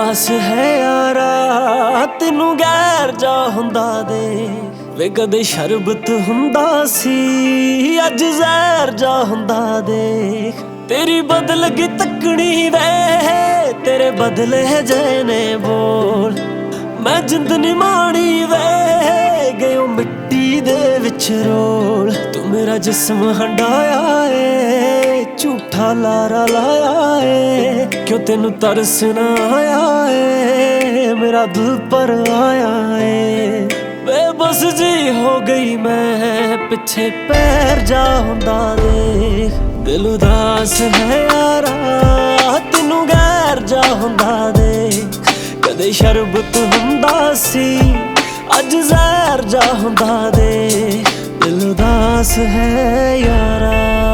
ਉਦਾਸ ਹੈ ਯਾਰਾ ਤੈਨੂੰ ਗੈਰ ਜਾ ਹੁੰਦਾ ਦੇ ਵੇ ਕਦੇ ਸ਼ਰਬਤ ਹੁੰਦਾ ਸੀ ਅੱਜ ਜ਼ਹਿਰ ਜਾ ਹੁੰਦਾ ਦੇਖ ਤੇਰੀ ਬਦਲ ਗਈ ਤੱਕਣੀ ਵੇ ਤੇਰੇ ਬਦਲੇ ਜੇ ਨੇ ਬੋਲ ਮੈਂ ਜਿੰਦ ਨੀ ਮਾਣੀ ਵੇ ਗਇਓ ਮਿੱਟੀ ਦੇ ਵਿੱਚ ਰੋਲ ਤੂੰ ਮੇਰਾ ਜਿਸਮ ਹੰਡਾਇਆ ਏ ਝੂਠਾ ਲਾਰਾ ਲਾਇਆ ਏ ਕਿਉਂ ਤੈਨੂੰ ਤਰਸ ਨਾ ਆਇਆ ਏ ਮੇਰਾ ਦਿਲ ਪਰ ਆਇਆ ਏ ਬੇਬਸ ਜੀ ਹੋ ਗਈ ਮੈਂ ਪਿੱਛੇ ਪੈਰ ਜਾ ਹੁੰਦਾ ਦੇਖ ਦਿਲ ਉਦਾਸ ਹੈ ਯਾਰਾ ਤੈਨੂੰ ਗੈਰ ਜਾ ਹੁੰਦਾ ਦੇਖ ਕਦੇ ਸ਼ਰਬਤ ਹੁੰਦਾ ਸੀ ਅੱਜ ਜ਼ਹਿਰ ਜਾ ਹੁੰਦਾ ਦੇ ਦਿਲ ਉਦਾਸ ਹੈ ਯਾਰਾ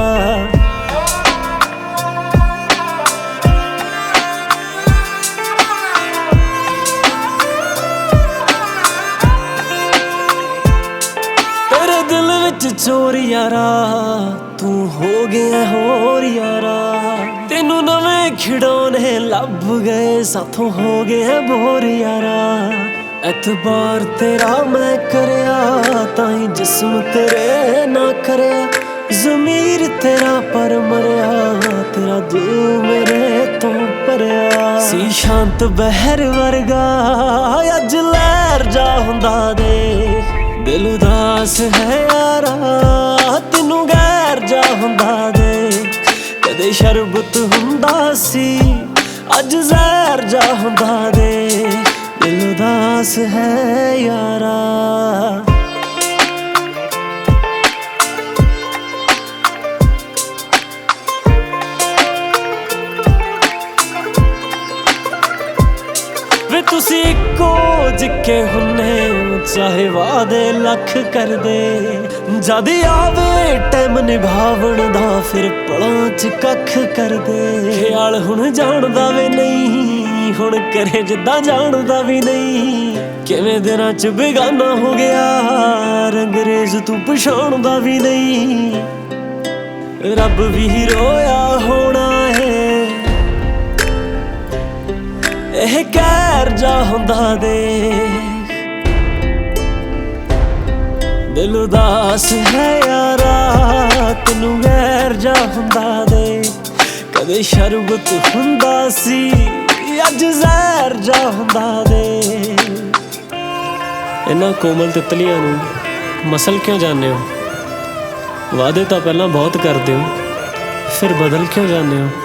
ਤੇਰੇ ਦਿਲ ਵਿੱਚ ਚੋਰ ਯਾਰਾ ਤੂੰ ਹੋ ਗਿਆ ਹੋਰ ਯਾਰਾ ਤੈਨੂੰ ਨਵੇਂ ਖਿਡੌਣੇ ਲੱਭ ਗਏ ਸਾਥੋਂ ਹੋ ਗਏ ਬੋਰ ਯਾਰਾ ਐਤਬਾਰ ਤੇਰਾ ਮੈਂ ਕਰਿਆ ਤਾਂ ਹੀ ਜਿਸਮ ਤੇਰੇ ਨਾ ਕਰਿਆ ਜ਼ਮੀਰ ਤੇਰਾ ਪਰ ਮਰਿਆ ਤੇਰਾ ਦਿਲ ਮੇਰੇ ਤੋਂ ਪਰਿਆ ਸੀ ਸ਼ਾਂਤ ਬਹਿਰ ਵਰਗਾ ਅੱਜ ਲਹਿਰ ਜਾ ਹੁੰਦਾ ਦੇਖ ਦਿਲ ਉਦਾਸ ਹੈ ਯਾਰਾ ਤੈਨੂੰ ਗੈਰ ਜਾ ਹੁੰਦਾ ਦੇਖ ਕਦੇ ਸ਼ਰਬਤ ਹੁੰਦਾ ਸੀ ਅੱਜ ਜ਼ਹਿਰ ਜਾ ਹੁੰਦਾ ਦੇਖ ਦਿਲ ਉਦਾਸ ਹੈ ਯਾਰਾ ਵੇ ਤੁਸੀਂ ਇੱਕੋ ਜਿੱਕੇ ਹੁੰਨੇ ਚਾਹੇ ਵਾਦੇ ਲੱਖ ਕਰਦੇ ਜਦ ਆਵੇ ਟਾਈਮ ਨਿਭਾਵਣ ਦਾ ਫਿਰ ਪਲਾਂ ਚ ਕੱਖ ਕਰਦੇ ਖਿਆਲ ਹੁਣ ਜਾਣਦਾ ਵੇ ਨਹੀਂ ਹੁਣ ਕਰੇ ਜਿੱਦਾਂ ਜਾਣਦਾ ਵੀ ਨਹੀਂ ਕਿਵੇਂ ਦਿਨਾਂ ਚ ਬੇਗਾਨਾ ਹੋ ਗਿਆ ਅੰਗਰੇਜ਼ ਤੂੰ ਪਛਾਣਦਾ ਵੀ ਨਹੀਂ ਰੱਬ ਵੀ ਰੋਇਆ ਹੋਣਾ ਏ ਇਹ ਕਹਿਰ ਜਾ ਹੁੰਦਾ ਦੇ ਦਿਲ ਉਦਾਸ ਹੈ ਯਾਰਾ ਤੈਨੂੰ ਗੈਰ ਜਾ ਹੁੰਦਾ ਦੇ ਕਦੇ ਸ਼ਰਬਤ ਹੁੰਦਾ ਸੀ ਅੱਜ ਜ਼ਹਿਰ ਜਾ ਹੁੰਦਾ ਦੇ ਇਹਨਾਂ ਕੋਮਲ ਤਿਤਲੀਆਂ ਨੂੰ ਮਸਲ ਕਿਉਂ ਜਾਂਦੇ ਹੋ ਵਾਅਦੇ ਤਾਂ ਪਹਿਲਾਂ ਬਹੁਤ ਕਰਦੇ ਹੋ ਫਿਰ ਬਦਲ ਕਿਉਂ ਜਾਂਦੇ ਹੋ